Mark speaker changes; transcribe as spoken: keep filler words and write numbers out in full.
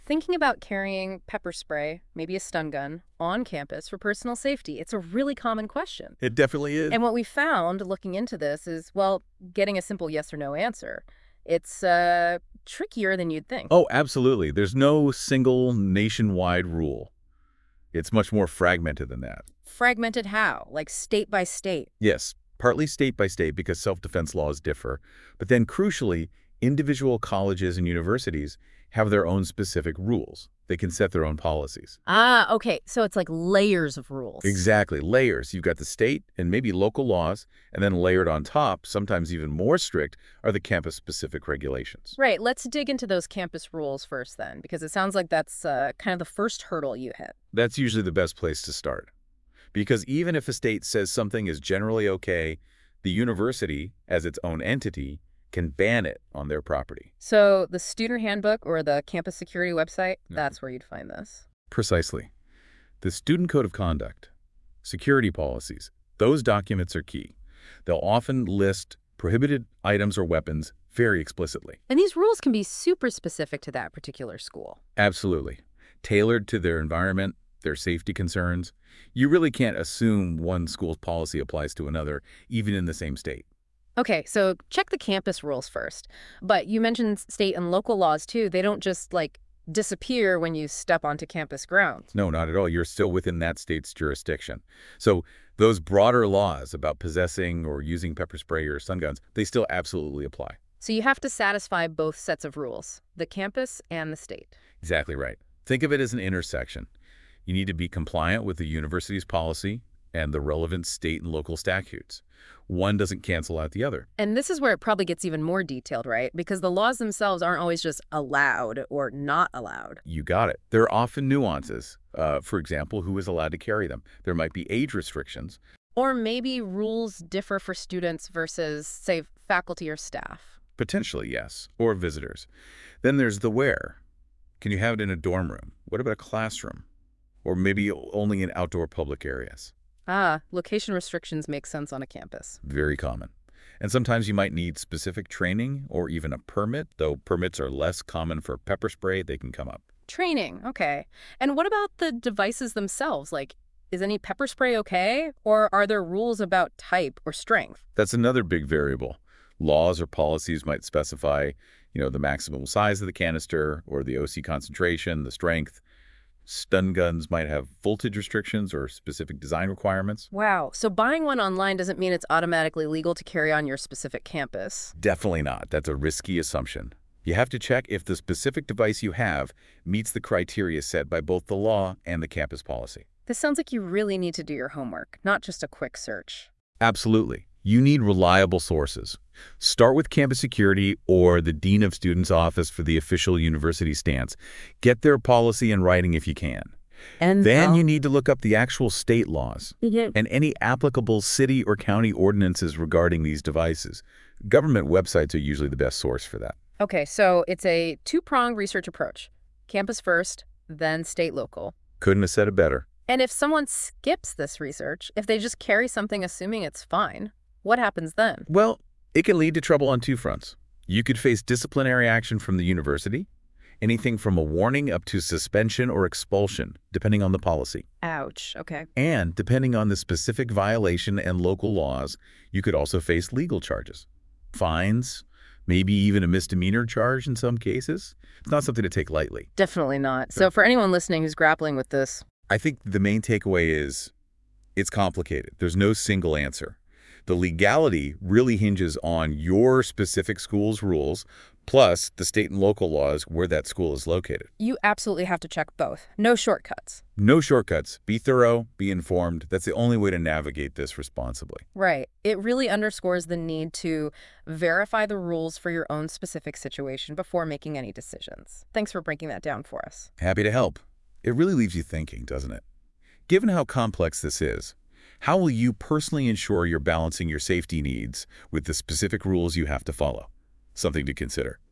Speaker 1: thinking about carrying pepper spray, maybe a stun gun, on campus for personal safety. It's a really common question.
Speaker 2: It definitely is.
Speaker 1: And what we found looking into this is, well, getting a simple yes or no answer. It's uh, trickier than you'd think.
Speaker 2: Oh, absolutely. There's no single nationwide rule. It's much more fragmented than that.
Speaker 1: Fragmented how? Like state by state?
Speaker 2: Yes, partly state by state because self-defense laws differ, but then crucially, individual colleges and universities have their own specific rules. They can set their own policies.
Speaker 1: Ah, okay. So it's like layers of rules.
Speaker 2: Exactly. Layers. You've got the state and maybe local laws, and then layered on top, sometimes even more strict, are the campus-specific regulations.
Speaker 1: Right. Let's dig into those campus rules first then, because it sounds like that's uh, kind of the first hurdle you hit.
Speaker 2: That's usually the best place to start. Because even if a state says something is generally okay, the university, as its own entity, can ban it on their property.
Speaker 1: So the student handbook or the campus security website,
Speaker 2: Yeah.
Speaker 1: that's where you'd find this.
Speaker 2: Precisely. The Student Code of Conduct, security policies, those documents are key. They'll often list prohibited items or weapons very explicitly.
Speaker 1: And these rules can be super specific to that particular school.
Speaker 2: Absolutely. Tailored to their environment, their safety concerns. You really can't assume one school's policy applies to another, even in the same state.
Speaker 1: Okay, so check the campus rules first. But you mentioned state and local laws too. They don't just like disappear when you step onto campus grounds.
Speaker 2: No, not at all. You're still within that state's jurisdiction. So those broader laws about possessing or using pepper spray or stun guns, they still absolutely apply.
Speaker 1: So you have to satisfy both sets of rules, the campus and the state.
Speaker 2: Exactly right. Think of it as an intersection. You need to be compliant with the university's policy and the relevant state and local statutes. One doesn't cancel out the other.
Speaker 1: And this is where it probably gets even more detailed, right? Because the laws themselves aren't always just allowed or not allowed.
Speaker 2: You got it. There are often nuances. Uh, for example, who is allowed to carry them? There might be age restrictions.
Speaker 1: Or maybe rules differ for students versus, say, faculty or staff.
Speaker 2: Potentially, yes. Or visitors. Then there's the where. Can you have it in a dorm room? What about a classroom? Or maybe only in outdoor public areas?
Speaker 1: Ah, location restrictions make sense on a campus.
Speaker 2: Very common. And sometimes you might need specific training or even a permit, though permits are less common for pepper spray. They can come up.
Speaker 1: Training, okay. And what about the devices themselves? Like, is any pepper spray okay? Or are there rules about type or strength?
Speaker 2: That's another big variable. Laws or policies might specify, you know, the maximum size of the canister or the O C concentration, the strength. Stun guns might have voltage restrictions or specific design requirements.
Speaker 1: Wow, so buying one online doesn't mean it's automatically legal to carry on your specific campus.
Speaker 2: Definitely not. That's a risky assumption. You have to check if the specific device you have meets the criteria set by both the law and the campus policy.
Speaker 1: This sounds like you really need to do your homework, not just a quick search.
Speaker 2: Absolutely. You need reliable sources. Start with campus security or the Dean of Students' office for the official university stance. Get their policy in writing if you can.
Speaker 1: And
Speaker 2: Then
Speaker 1: um,
Speaker 2: you need to look up the actual state laws and any applicable city or county ordinances regarding these devices. Government websites are usually the best source for that.
Speaker 1: Okay, so it's a two-pronged research approach. Campus first, then state local.
Speaker 2: Couldn't have said it better.
Speaker 1: And if someone skips this research, if they just carry something assuming it's fine, what happens then?
Speaker 2: Well, it can lead to trouble on two fronts. You could face disciplinary action from the university, anything from a warning up to suspension or expulsion, depending on the policy.
Speaker 1: Ouch, okay.
Speaker 2: And depending on the specific violation and local laws, you could also face legal charges. Fines, maybe even a misdemeanor charge in some cases. It's not something to take lightly.
Speaker 1: Definitely not. So for anyone listening who's grappling with this,
Speaker 2: I think the main takeaway is it's complicated. There's no single answer. The legality really hinges on your specific school's rules, plus the state and local laws where that school is located.
Speaker 1: you absolutely have to check both. No shortcuts.
Speaker 2: No shortcuts. Be thorough, be informed. That's the only way to navigate this responsibly.
Speaker 1: Right. It really underscores the need to verify the rules for your own specific situation before making any decisions. Thanks for breaking that down for us.
Speaker 2: Happy to help. It really leaves you thinking, doesn't it? Given how complex this is, how will you personally ensure you're balancing your safety needs with the specific rules you have to follow? Something to consider.